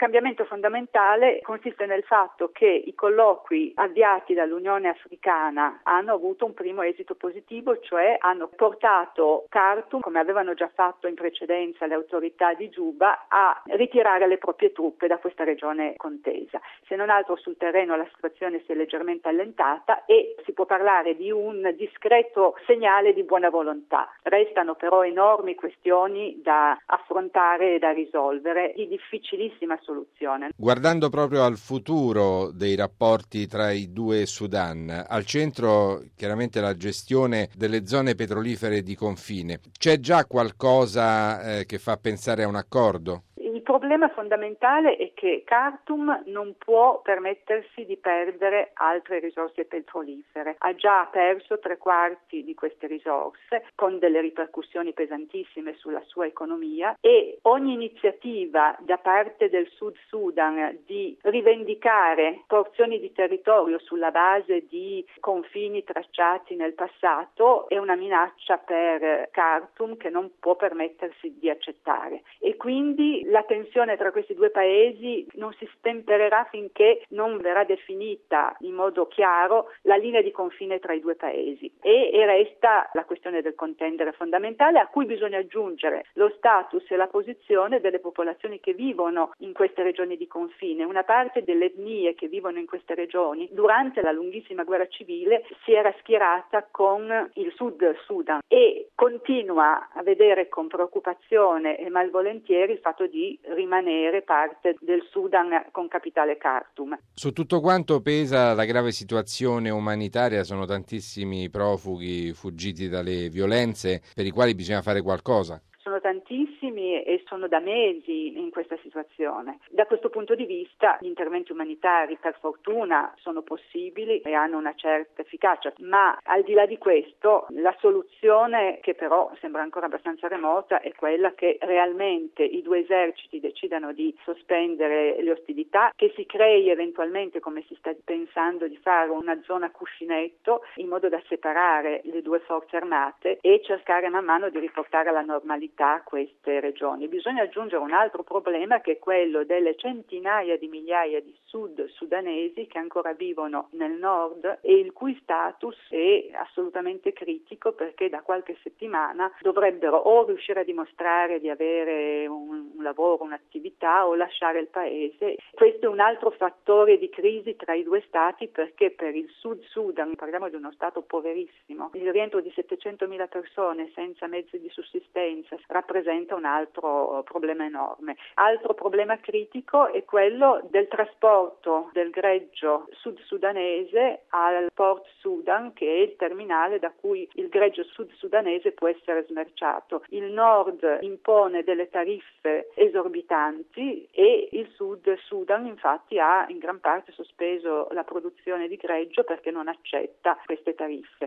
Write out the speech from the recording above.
cambiamento fondamentale consiste nel fatto che i colloqui avviati dall'Unione Africana hanno avuto un primo esito positivo, cioè hanno portato Khartoum, come avevano già fatto in precedenza le autorità di Giuba, a ritirare le proprie truppe da questa regione contesa. Se non altro sul terreno la situazione si è leggermente allentata e si può parlare di un discreto segnale di buona volontà. Restano però enormi questioni da affrontare e da risolvere, di difficilissima soluzione. Guardando proprio al futuro dei rapporti tra i due Sudan, al centro chiaramente la gestione delle zone petrolifere di confine. C'è già qualcosa che fa pensare a un accordo? Il problema fondamentale è che Khartoum non può permettersi di perdere altre risorse petrolifere. Ha già perso 3/4 di queste risorse, con delle ripercussioni pesantissime sulla sua economia, e ogni iniziativa da parte del Sud Sudan di rivendicare porzioni di territorio sulla base di confini tracciati nel passato è una minaccia per Khartoum che non può permettersi di accettare. E quindi la tensione tra questi due paesi non si stempererà finché non verrà definita in modo chiaro la linea di confine tra i due paesi e resta la questione del contendere fondamentale, a cui bisogna aggiungere lo status e la posizione delle popolazioni che vivono in queste regioni di confine. Una parte delle etnie che vivono in queste regioni durante la lunghissima guerra civile si era schierata con il Sud Sudan e continua a vedere con preoccupazione e malvolentieri il fatto di rimanere parte del Sudan con capitale Khartoum. Su tutto quanto pesa la grave situazione umanitaria, sono tantissimi profughi fuggiti dalle violenze per i quali bisogna fare qualcosa. Sono tantissimi e sono da mesi in questa situazione. Da questo punto di vista gli interventi umanitari per fortuna sono possibili e hanno una certa efficacia, ma al di là di questo la soluzione, che però sembra ancora abbastanza remota, è quella che realmente i due eserciti decidano di sospendere le ostilità, che si crei eventualmente, come si sta pensando di fare, una zona cuscinetto in modo da separare le due forze armate e cercare man mano di riportare alla normalità queste regioni. Bisogna aggiungere un altro problema, che è quello delle centinaia di migliaia di sud-sudanesi che ancora vivono nel nord e il cui status è assolutamente critico, perché da qualche settimana dovrebbero o riuscire a dimostrare di avere un lavoro, un'attività, o lasciare il paese. Questo è un altro fattore di crisi tra i due stati, perché per il Sud Sudan, parliamo di uno stato poverissimo, il rientro di 700.000 persone senza mezzi di sussistenza rappresenta un altro problema enorme. Altro problema critico è quello del trasporto del greggio sud-sudanese al Port Sudan, che è il terminale da cui il greggio sud-sudanese può essere smerciato. Il nord impone delle tariffe esorbitanti e il Sud Sudan infatti ha in gran parte sospeso la produzione di greggio perché non accetta queste tariffe.